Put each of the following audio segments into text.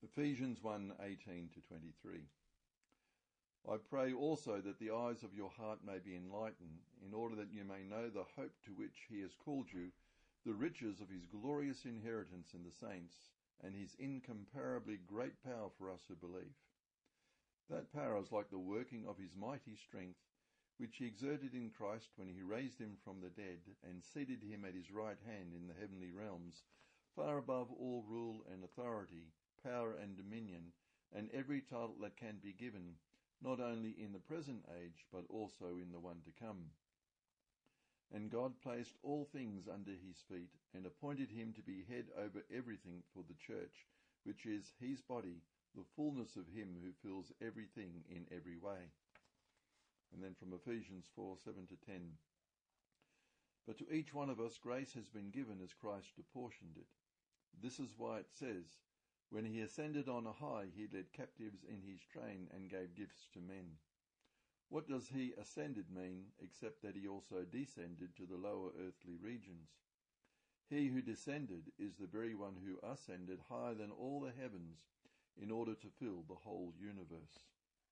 Ephesians 1:18 to 23. I pray also that the eyes of your heart may be enlightened, in order that you may know the hope to which he has called you, the riches of his glorious inheritance in the saints, and his incomparably great power for us who believe. That power is like the working of his mighty strength, which he exerted in Christ when he raised him from the dead and seated him at his right hand in the heavenly realms, far above all rule and authority, power and dominion, and every title that can be given, not only in the present age, but also in the one to come. And God placed all things under his feet, and appointed him to be head over everything for the church, which is his body, the fullness of him who fills everything in every way. And then from Ephesians 4:7 to 10. But to each one of us grace has been given as Christ apportioned it. This is why it says, when he ascended on high, he led captives in his train and gave gifts to men. What does he ascended mean, except that he also descended to the lower earthly regions? He who descended is the very one who ascended higher than all the heavens, in order to fill the whole universe.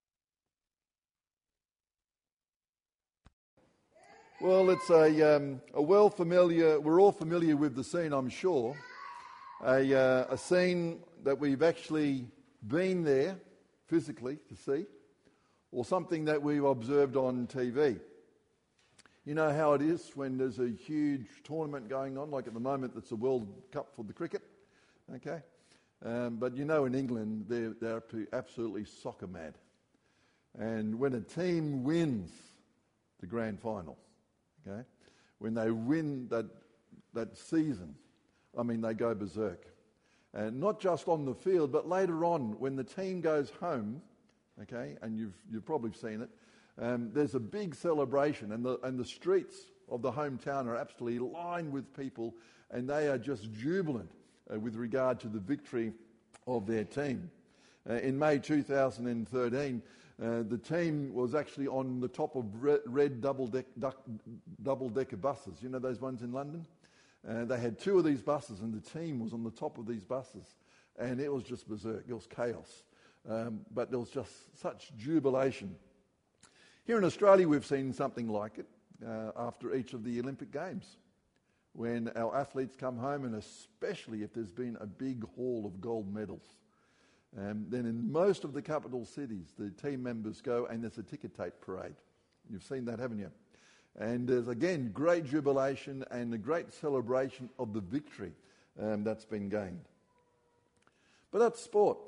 Well, it's we're all familiar with the scene, I'm sure. A scene that we've actually been there physically to see, or something that we've observed on TV. You know how it is when there's a huge tournament going on, like at the moment it's the World Cup for the cricket, okay? But you know in England they're absolutely soccer mad. And when a team wins the grand final, okay, when they win that season, I mean, they go berserk. And not just on the field, but later on, when the team goes home, okay, and you've probably seen it, there's a big celebration, and the streets of the hometown are absolutely lined with people, and they are just jubilant with regard to the victory of their team. In May 2013, the team was actually on the top of red double-decker buses. You know those ones in London? They had two of these buses, and the team was on the top of these buses, and it was just berserk. It was chaos, but there was just such jubilation. Here in Australia, we've seen something like it after each of the Olympic Games, when our athletes come home, and especially if there's been a big haul of gold medals. Then in most of the capital cities, the team members go and there's a ticker tape parade. You've seen that, haven't you? And there's, again, great jubilation and a great celebration of the victory that's been gained. But that's sport.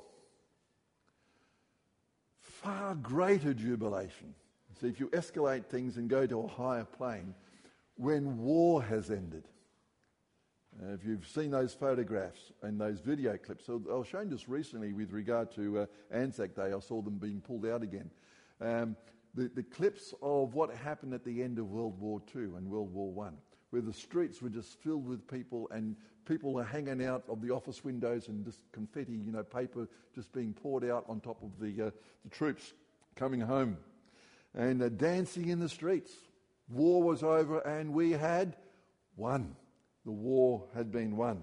Far greater jubilation. See, if you escalate things and go to a higher plane, when war has ended. If you've seen those photographs and those video clips, so I was showing this recently with regard to Anzac Day. I saw them being pulled out again. The clips of what happened at the end of World War II and World War I, where the streets were just filled with people, and people are hanging out of the office windows, and just confetti, paper just being poured out on top of the troops coming home, and dancing in the streets. War was over and we had won. The war had been won.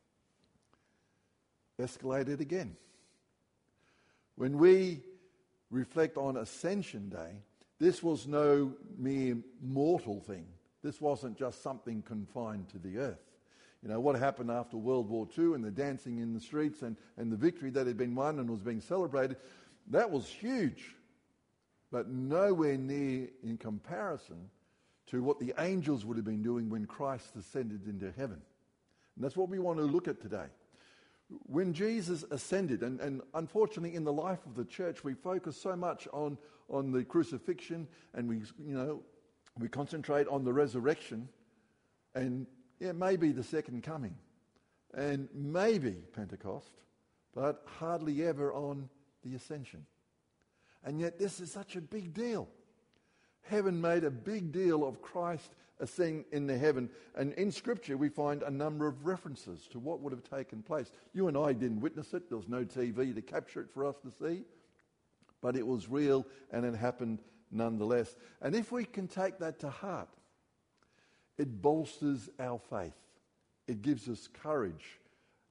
Escalated again. When we reflect on Ascension Day, this was no mere mortal thing. This wasn't just something confined to the earth. You know, what happened after World War II and the dancing in the streets and the victory that had been won and was being celebrated, that was huge, but nowhere near in comparison to what the angels would have been doing when Christ ascended into heaven. And that's what we want to look at today. When Jesus ascended, and unfortunately in the life of the church, we focus so much on the crucifixion, and we concentrate on the resurrection, and maybe the second coming, and maybe Pentecost, but hardly ever on the ascension. And yet this is such a big deal. Heaven made a big deal of Christ ascending into heaven. And in Scripture we find a number of references to what would have taken place. You and I didn't witness it. There was no TV to capture it for us to see. But it was real and it happened nonetheless. And if we can take that to heart, it bolsters our faith. It gives us courage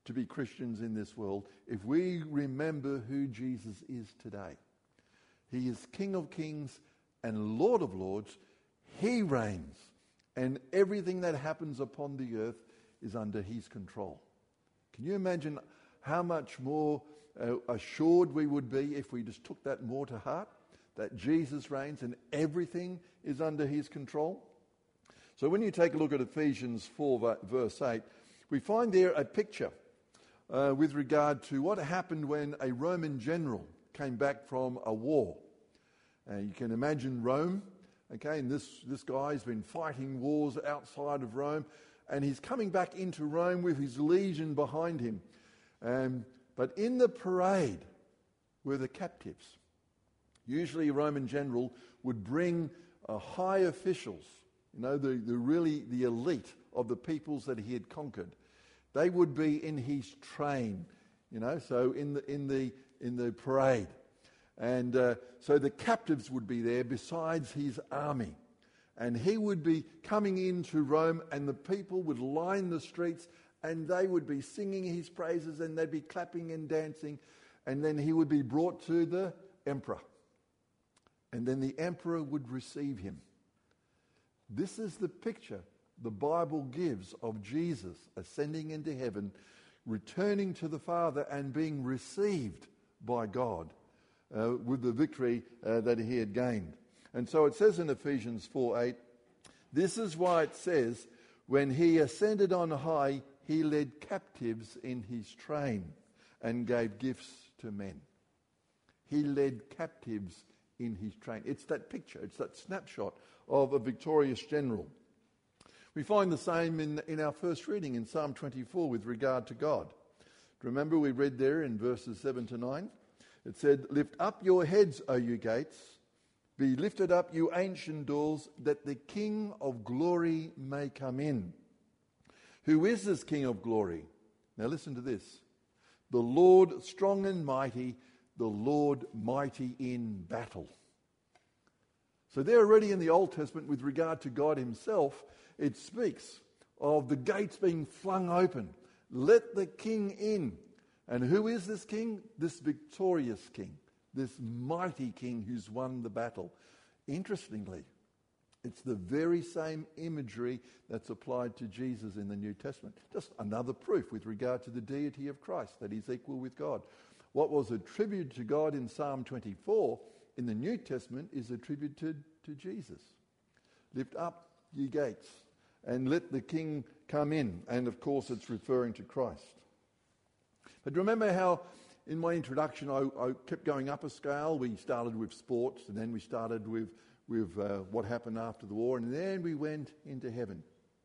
to be Christians in this world if we remember who Jesus is today. He is King of Kings and Lord of Lords. He reigns, and everything that happens upon the earth is under his control. Can you imagine how much more assured we would be if we just took that more to heart, that Jesus reigns and everything is under his control? So when you take a look at Ephesians 4 verse 8, we find there a picture with regard to what happened when a Roman general came back from a war. You can imagine Rome, okay, and this guy's been fighting wars outside of Rome, and he's coming back into Rome with his legion behind him. But in the parade were the captives. Usually a Roman general would bring high officials, the elite of the peoples that he had conquered. They would be in his train, so in the parade. And so the captives would be there besides his army. And he would be coming into Rome, and the people would line the streets, and they would be singing his praises, and they'd be clapping and dancing. And then he would be brought to the emperor. And then the emperor would receive him. This is the picture the Bible gives of Jesus ascending into heaven, returning to the Father, and being received by God with the victory that he had gained. And so it says in Ephesians 4:8, this is why it says, when he ascended on high, he led captives in his train and gave gifts to men. He led captives in his train. It's that picture, it's that snapshot of a victorious general. We find the same in our first reading in Psalm 24 with regard to God. Remember we read there in verses 7 to 9? It said, lift up your heads, O you gates, be lifted up, you ancient doors, that the King of glory may come in. Who is this King of glory? Now listen to this. The Lord strong and mighty, the Lord mighty in battle. So there already in the Old Testament with regard to God himself, it speaks of the gates being flung open. Let the King in. And who is this King? This victorious King, this mighty King who's won the battle. Interestingly, it's the very same imagery that's applied to Jesus in the New Testament. Just another proof with regard to the deity of Christ, that he's equal with God. What was attributed to God in Psalm 24 in the New Testament is attributed to Jesus. Lift up ye gates and let the King come in. And of course it's referring to Christ. But remember how in my introduction I kept going up a scale. We started with sports, and then we started with what happened after the war, and then we went into heaven.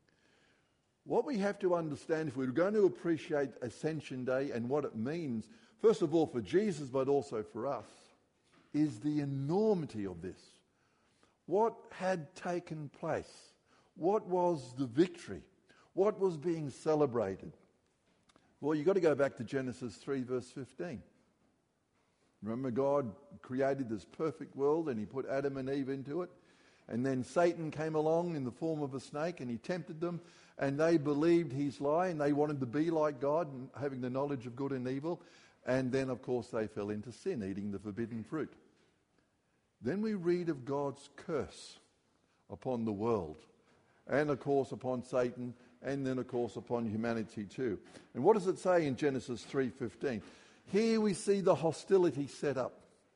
What we have to understand if we're going to appreciate Ascension Day and what it means, first of all for Jesus but also for us, is the enormity of this. What had taken place? What was the victory? What was being celebrated? Well, you've got to go back to Genesis 3 verse 15. Remember, God created this perfect world and he put Adam and Eve into it. And then Satan came along in the form of a snake and he tempted them, and they believed his lie and they wanted to be like God and having the knowledge of good and evil. And then, of course, they fell into sin, eating the forbidden fruit. Then we read of God's curse upon the world and, of course, upon Satan, and then, of course, upon humanity too. And what does it say in Genesis 3:15? Here we see the hostility set up.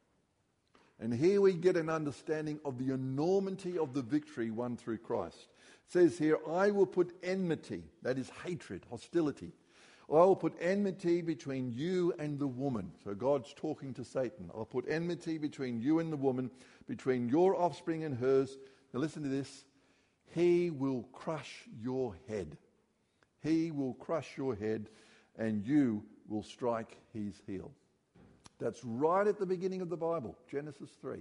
And here we get an understanding of the enormity of the victory won through Christ. It says here, I will put enmity, that is hatred, hostility. I will put enmity between you and the woman. So God's talking to Satan. I'll put enmity between you and the woman, between your offspring and hers. Now listen to this. He will crush your head. He will crush your head, and you will strike his heel. That's right at the beginning of the Bible, Genesis 3.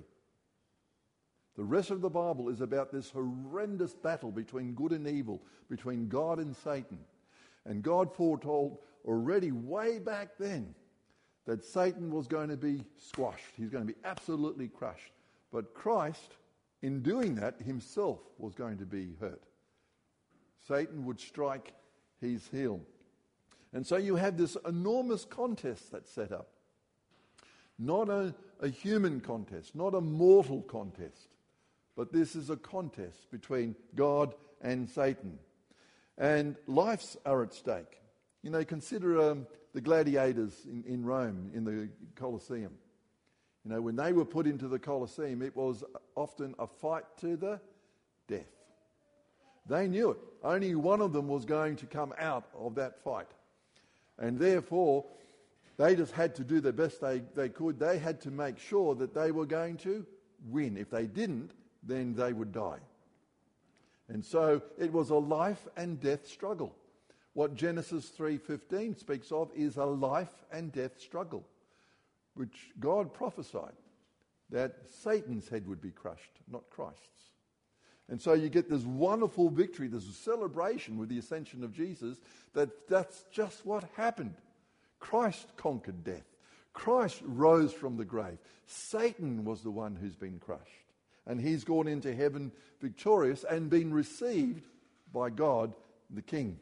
The rest of the Bible is about this horrendous battle between good and evil, between God and Satan. And God foretold already way back then that Satan was going to be squashed. He's going to be absolutely crushed. But Christ, in doing that, himself was going to be hurt. Satan would strike his heel. And so you have this enormous contest that's set up. Not a human contest, not a mortal contest, but this is a contest between God and Satan. And lives are at stake. You know, consider the gladiators in Rome, in the Colosseum. You know, when they were put into the Colosseum, it was often a fight to the death. They knew it. Only one of them was going to come out of that fight. And therefore, they just had to do the best they could. They had to make sure that they were going to win. If they didn't, then they would die. And so it was a life and death struggle. What Genesis 3:15 speaks of is a life and death struggle, which God prophesied that Satan's head would be crushed, not Christ's. And so you get this wonderful victory, this celebration with the ascension of Jesus, that's just what happened. Christ conquered death. Christ rose from the grave. Satan was the one who's been crushed. And he's gone into heaven victorious and been received by God the King.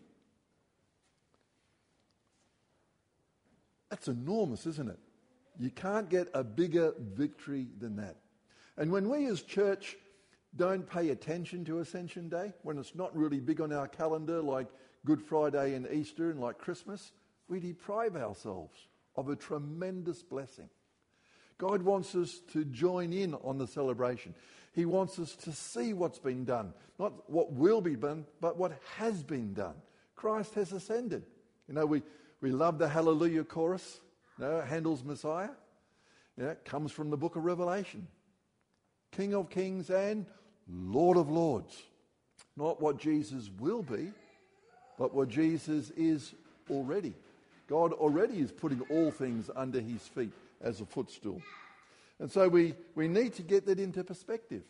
That's enormous, isn't it? You can't get a bigger victory than that. And when we as church don't pay attention to Ascension Day, when it's not really big on our calendar like Good Friday and Easter and like Christmas, we deprive ourselves of a tremendous blessing. God wants us to join in on the celebration. He wants us to see what's been done. Not what will be done, but what has been done. Christ has ascended. You know, we love the Hallelujah chorus. You know, Handel's Messiah. You know, it comes from the book of Revelation. King of kings and Lord of lords. Not what Jesus will be, but what Jesus is already. God already is putting all things under his feet as a footstool. And so we need to get that into perspective.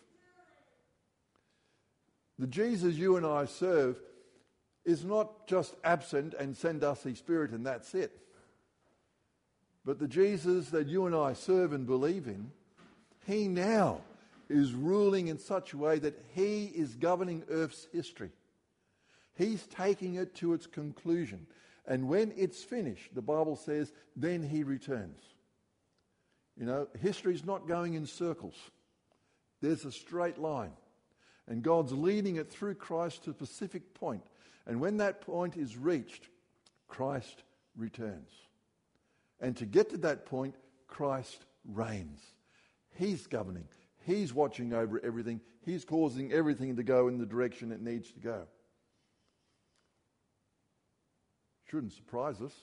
The Jesus you and I serve is not just absent and send us his Spirit and that's it. But the Jesus that you and I serve and believe in, he now is ruling in such a way that he is governing earth's history. He's taking it to its conclusion. And when it's finished, the Bible says, then he returns. You know, history's not going in circles. There's a straight line. And God's leading it through Christ to a specific point. And when that point is reached, Christ returns. And to get to that point, Christ reigns. He's governing. He's watching over everything. He's causing everything to go in the direction it needs to go. Shouldn't surprise us.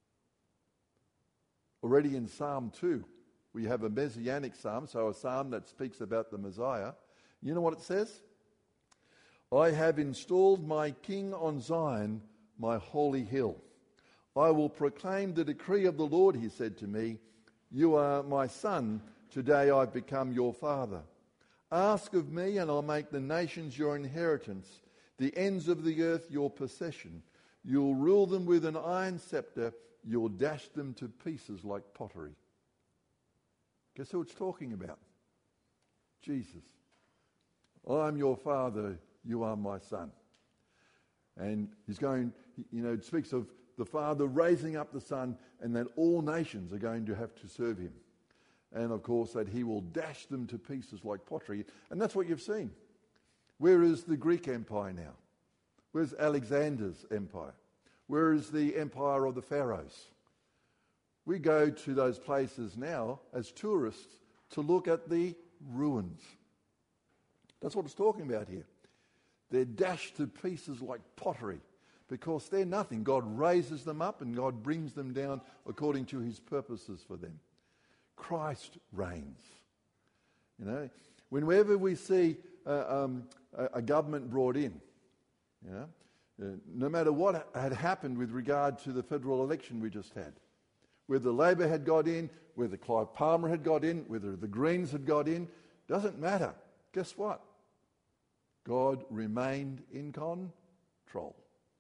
Already in Psalm 2, we have a messianic psalm, so a psalm that speaks about the Messiah. You know what it says? I have installed my king on Zion, my holy hill. I will proclaim the decree of the Lord, he said to me. You are my son. Today I've become your father. Ask of me and I'll make the nations your inheritance, the ends of the earth your possession. You'll rule them with an iron scepter. You'll dash them to pieces like pottery. Guess who it's talking about? Jesus. I'm your father, you are my son. And he's going, you know, it speaks of the Father raising up the Son and that all nations are going to have to serve him. And of course that he will dash them to pieces like pottery. And that's what you've seen. Where is the Greek Empire now? Where's Alexander's empire? Where is the empire of the pharaohs? We go to those places now as tourists to look at the ruins. That's what it's talking about here. They're dashed to pieces like pottery because they're nothing. God raises them up and God brings them down according to his purposes for them. Christ reigns. You know, whenever we see a government brought in, you know, no matter what had happened with regard to the federal election we just had, whether Labor had got in, whether Clive Palmer had got in, whether the Greens had got in, doesn't matter. Guess what? God remained in control.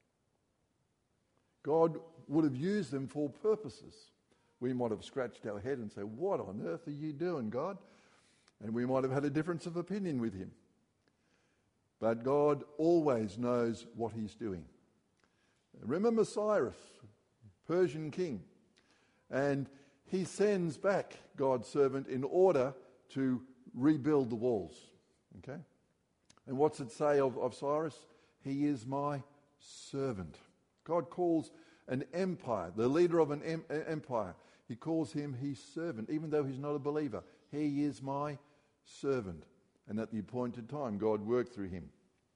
God would have used them for purposes. We might have scratched our head and said, what on earth are you doing, God? And we might have had a difference of opinion with him. But God always knows what he's doing. Remember Cyrus, Persian king. And he sends back God's servant in order to rebuild the walls. Okay? And what's it say of Cyrus? He is my servant. God calls an empire, the leader of an empire, he calls him his servant, even though he's not a believer. He is my servant. And at the appointed time, God worked through him.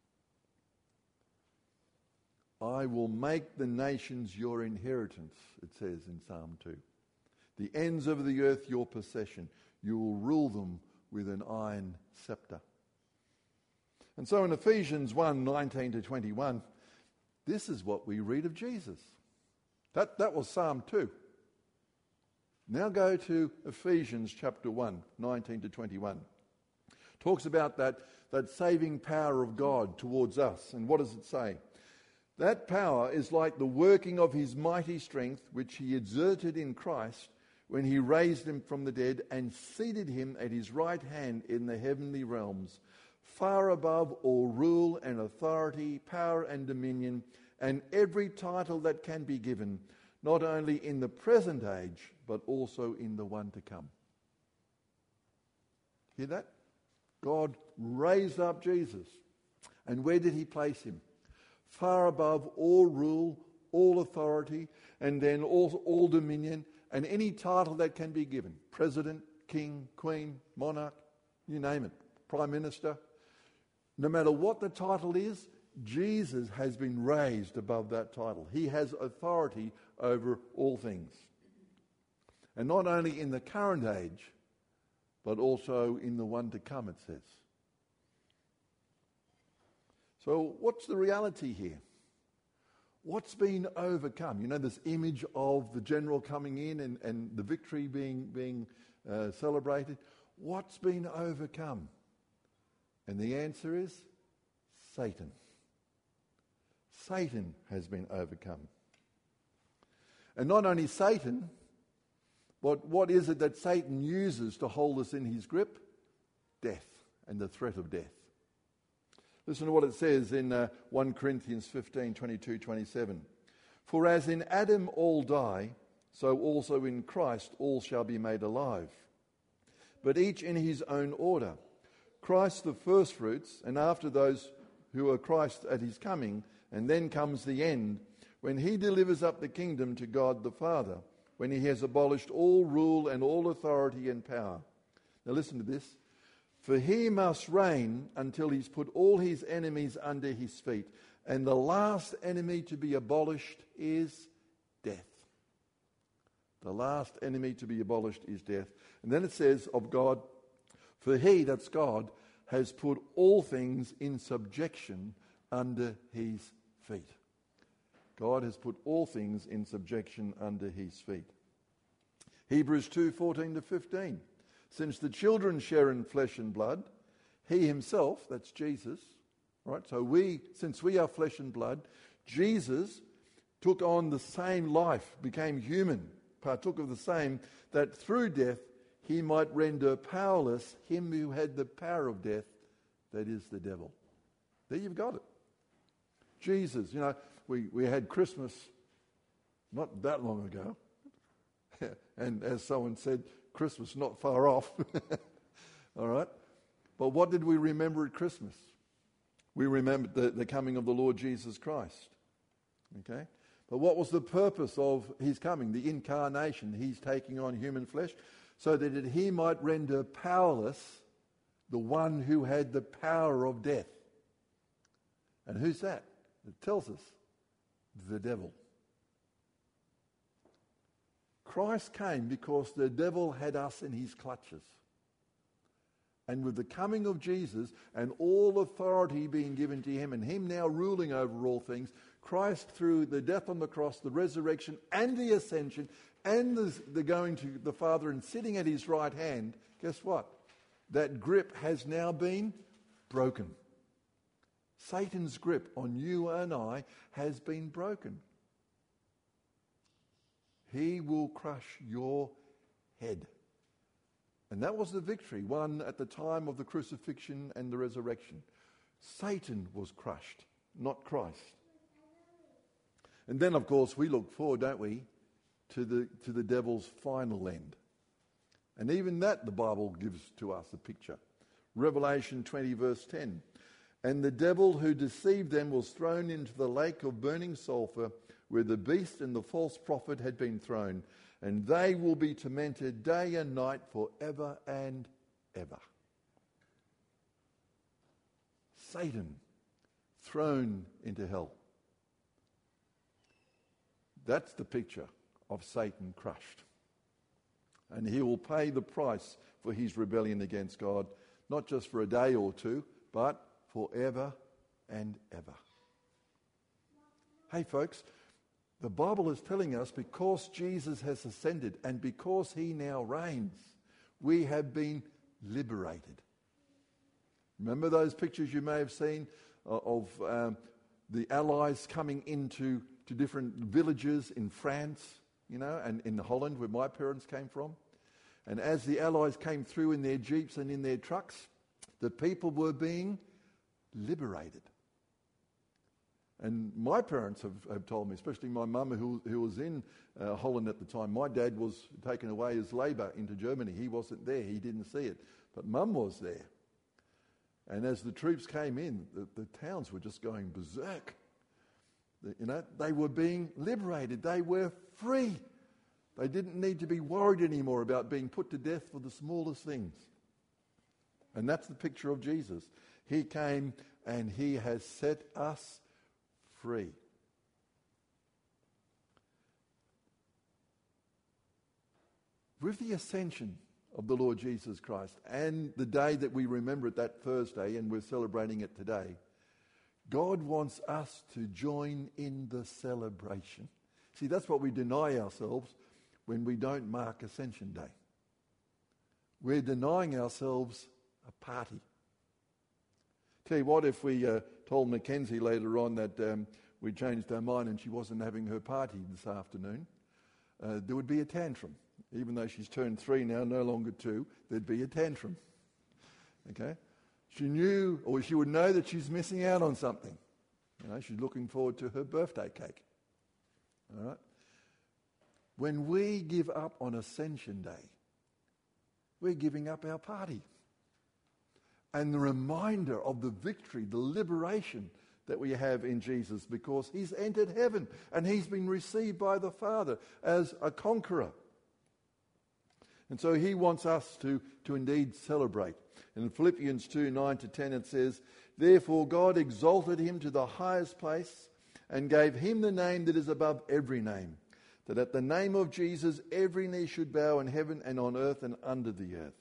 I will make the nations your inheritance, it says in Psalm 2. The ends of the earth your possession. You will rule them with an iron scepter. And so in Ephesians 1:19 to 21, this is what we read of Jesus. That was Psalm 2. Now go to Ephesians chapter 1, 19 to 21. Talks about that saving power of God towards us. And what does it say? That power is like the working of his mighty strength, which he exerted in Christ when he raised him from the dead and seated him at his right hand in the heavenly realms, far above all rule and authority, power and dominion, and every title that can be given, not only in the present age, but also in the one to come. Hear that? God raised up Jesus. And where did he place him? Far above all rule, all authority, and then all dominion, and any title that can be given. President, king, queen, monarch, you name it. Prime minister. No matter what the title is, Jesus has been raised above that title. He has authority over all things. And not only in the current age, but also in the one to come, it says. So what's the reality here? What's been overcome? You know, this image of the general coming in and the victory being celebrated. What's been overcome? And the answer is Satan. Satan has been overcome. And not only Satan, but what is it that Satan uses to hold us in his grip? Death and the threat of death. Listen to what it says in 1 Corinthians 15, 22, 27. For as in Adam all die, so also in Christ all shall be made alive. But each in his own order. Christ the firstfruits, and after those who are Christ at his coming, and then comes the end, when he delivers up the kingdom to God the Father, when he has abolished all rule and all authority and power. Now listen to this. For he must reign until he's put all his enemies under his feet. And the last enemy to be abolished is death. The last enemy to be abolished is death. And then it says of God, for he, that's God, has put all things in subjection under his feet. God has put all things in subjection under his feet. Hebrews 2:14 to 15. Since the children share in flesh and blood, he himself, that's Jesus, right? So since we are flesh and blood, Jesus took on the same life, became human, partook of the same, that through death he might render powerless him who had the power of death, that is the devil. There you've got it. Jesus, you know, we had Christmas not that long ago. And as someone said, Christmas not far off. All right? But what did we remember at Christmas? We remembered the coming of the Lord Jesus Christ. Okay? But what was the purpose of his coming? The incarnation. He's taking on human flesh so that he might render powerless the one who had the power of death. And who's that? It tells us the devil. Christ came because the devil had us in his clutches. And with the coming of Jesus and all authority being given to him and him now ruling over all things, Christ, through the death on the cross, the resurrection and the ascension and the going to the Father and sitting at his right hand, guess what? That grip has now been broken. Satan's grip on you and I has been broken. He will crush your head. And that was the victory won at the time of the crucifixion and the resurrection. Satan was crushed, not Christ. And then, of course, we look forward, don't we, to the devil's final end. And even that the Bible gives to us a picture. Revelation 20 verse 10. And the devil who deceived them was thrown into the lake of burning sulfur, where the beast and the false prophet had been thrown, and they will be tormented day and night forever and ever. Satan thrown into hell. That's the picture of Satan crushed. And he will pay the price for his rebellion against God, not just for a day or two, but forever and ever. Hey folks, the Bible is telling us because Jesus has ascended and because he now reigns, we have been liberated. Remember those pictures you may have seen of the Allies coming into different villages in France, and in Holland where my parents came from? And as the Allies came through in their jeeps and in their trucks, the people were being liberated. And my parents have told me, especially my mum who was in Holland at the time. My dad was taken away as labour into Germany. He wasn't there. He didn't see it. But Mum was there. And as the troops came in, the towns were just going berserk. They were being liberated. They were free. They didn't need to be worried anymore about being put to death for the smallest things. And that's the picture of Jesus. He came and he has set us free. With the ascension of the Lord Jesus Christ and the day that we remember it, that Thursday, and we're celebrating it today, God wants us to join in the celebration. See, that's what we deny ourselves when we don't mark Ascension Day. We're denying ourselves a party. Tell you what, if we told Mackenzie later on that we changed our mind and she wasn't having her party this afternoon, there would be a tantrum. Even though she's turned 3 now, no longer 2, there'd be a tantrum. Okay? She knew, or she would know that she's missing out on something. She's looking forward to her birthday cake. All right? When we give up on Ascension Day, we're giving up our party. And the reminder of the victory, the liberation that we have in Jesus, because he's entered heaven and he's been received by the Father as a conqueror. And so he wants us to indeed celebrate. In Philippians 2, 9-10 it says, "Therefore God exalted him to the highest place and gave him the name that is above every name, that at the name of Jesus every knee should bow in heaven and on earth and under the earth."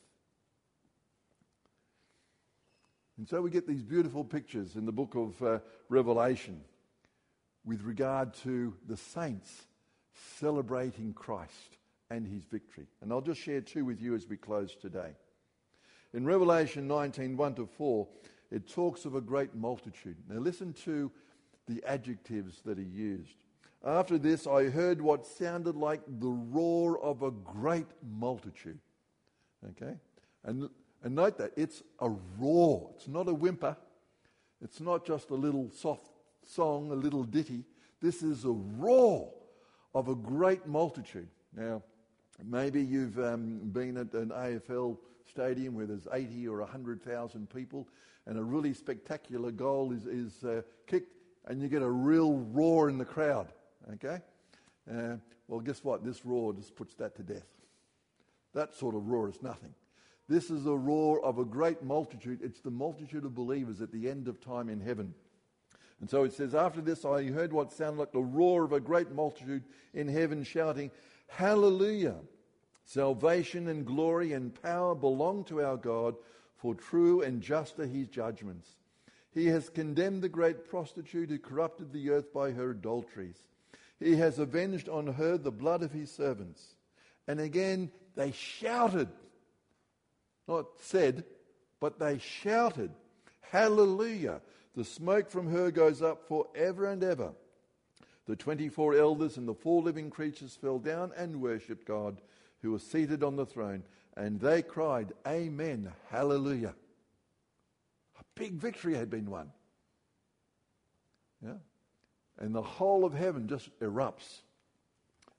And so we get these beautiful pictures in the book of Revelation with regard to the saints celebrating Christ and his victory. And I'll just share 2 with you as we close today. In Revelation 19, 1-4, it talks of a great multitude. Now listen to the adjectives that he used. "After this I heard what sounded like the roar of a great multitude." Okay? And note that it's a roar. It's not a whimper. It's not just a little soft song, a little ditty. This is a roar of a great multitude. Now, maybe you've been at an AFL stadium where there's 80 or 100,000 people and a really spectacular goal is kicked and you get a real roar in the crowd. Okay? Well, guess what? This roar just puts that to death. That sort of roar is nothing. This is a roar of a great multitude. It's the multitude of believers at the end of time in heaven. And so it says, "After this I heard what sounded like the roar of a great multitude in heaven shouting, 'Hallelujah! Salvation and glory and power belong to our God, for true and just are his judgments. He has condemned the great prostitute who corrupted the earth by her adulteries. He has avenged on her the blood of his servants.' And again they shouted, not said, but they shouted, 'Hallelujah! The smoke from her goes up forever and ever.' The 24 elders and the 4 living creatures fell down and worshipped God, who was seated on the throne, and they cried, 'Amen, hallelujah.'" A big victory had been won. Yeah? And the whole of heaven just erupts.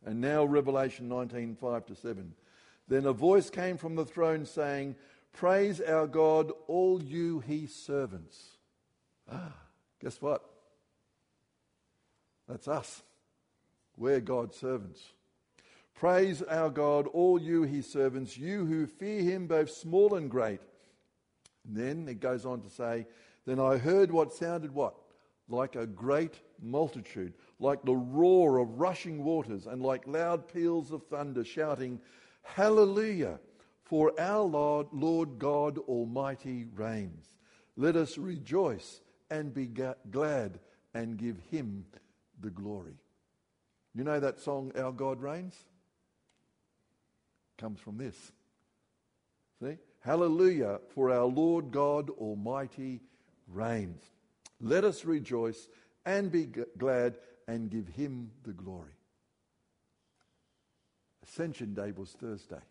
And now Revelation 19, 5-7. Then a voice came from the throne saying, "Praise our God, all you his servants." Guess what? That's us. We're God's servants. "Praise our God, all you his servants, you who fear him, both small and great." And then it goes on to say, "Then I heard what sounded what? Like a great multitude, like the roar of rushing waters, and like loud peals of thunder, shouting, 'Hallelujah! For our Lord God Almighty reigns. Let us rejoice and be glad and give him the glory.'" You know that song, "Our God Reigns"? Comes from this. See? "Hallelujah, for our Lord God Almighty reigns. Let us rejoice and be glad and give him the glory." Ascension Day was Thursday.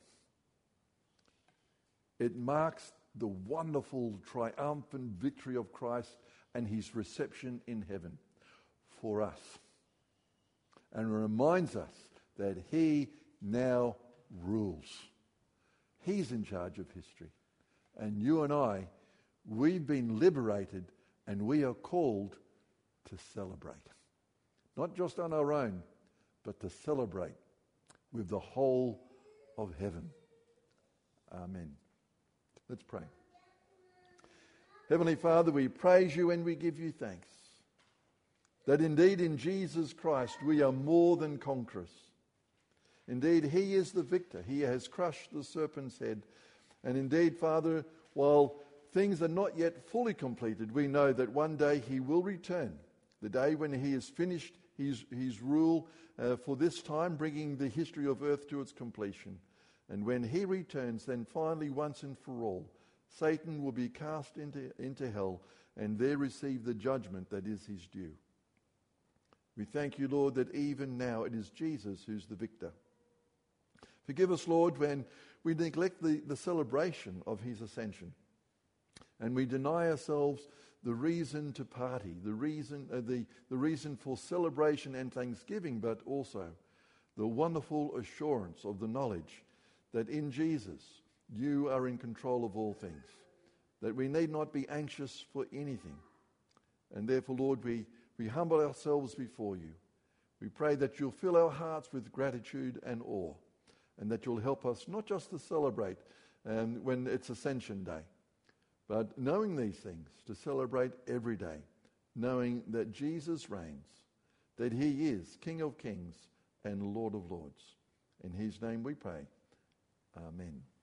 It marks the wonderful triumphant victory of Christ and his reception in heaven for us. And reminds us that he now rules. He's in charge of history. And you and I, we've been liberated and we are called to celebrate. Not just on our own, but to celebrate with the whole of heaven. Amen. Let's pray. Heavenly Father, we praise you and we give you thanks that indeed in Jesus Christ we are more than conquerors. Indeed, he is the victor. He has crushed the serpent's head. And indeed, Father, while things are not yet fully completed, we know that one day he will return, the day when he has finished his rule for this time, bringing the history of earth to its completion. And when he returns, then finally, once and for all, Satan will be cast into hell and there receive the judgment that is his due. We thank you, Lord, that even now it is Jesus who's the victor. Forgive us, Lord, when we neglect the celebration of his ascension and we deny ourselves the reason to party, the reason for celebration and thanksgiving, but also the wonderful assurance of the knowledge that in Jesus you are in control of all things, that we need not be anxious for anything. And therefore, Lord, we humble ourselves before you. We pray that you'll fill our hearts with gratitude and awe, and that you'll help us not just to celebrate when it's Ascension Day, but knowing these things, to celebrate every day, knowing that Jesus reigns, that he is King of Kings and Lord of Lords. In his name we pray. Amen.